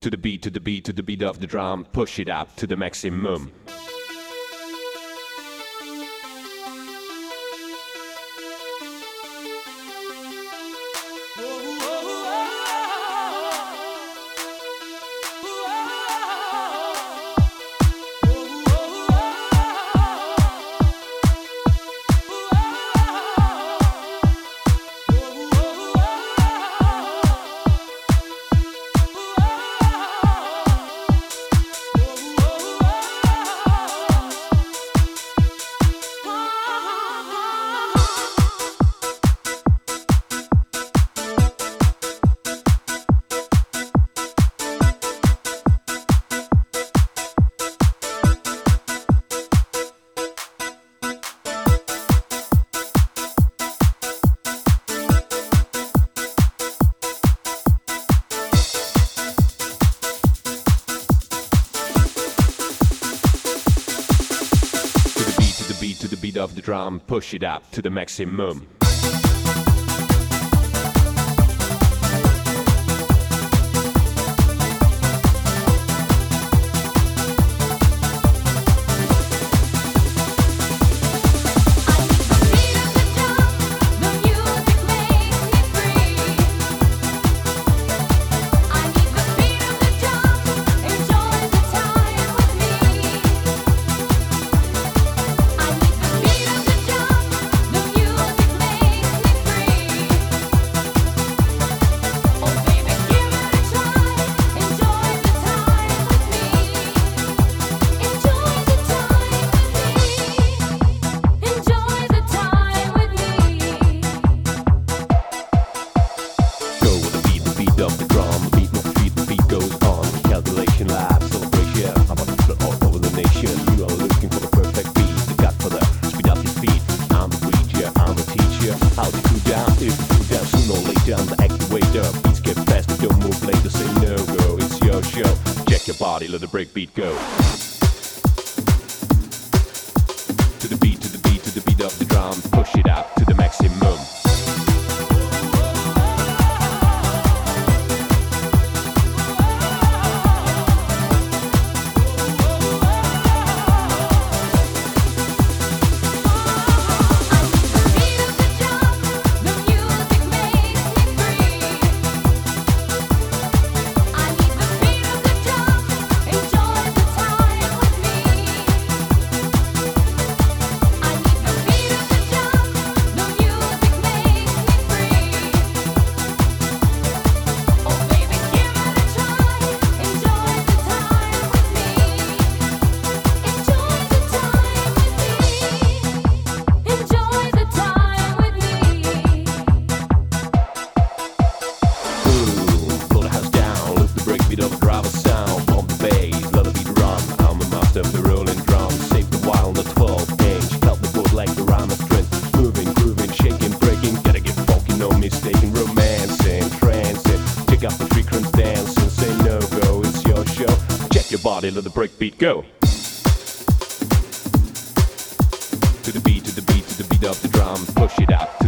To the beat, to the beat, to the beat of the drum, push it up to the maximum. To the beat of the drum, push it up to the maximum. Of the drum, beat my feet, the beat goes on. Calculation, live celebration. I'm about to flip all over the nation. You are looking for the perfect beat, the godfather. Speed up your feet. I'm the preacher, I'm the teacher. How to cool down? If you cool down, sooner or later I'm the activator. Beats get faster, don't move later. Say no, go. It's your show. Check your body, let the break beat go. To the beat, to the beat, to the beat of the drum. Push it up to the maximum. Of the rolling drum, save the while on the 12-inch. Help the board like the rhyme of strength. Moving, grooving, shaking, breaking. Gotta get funky, no mistaking. Romancing, trancing. Check out the frequency dancing. Say no go, it's your show. Check your body, let the break beat go. To the beat, to the beat, to the beat of the drum. Push it up.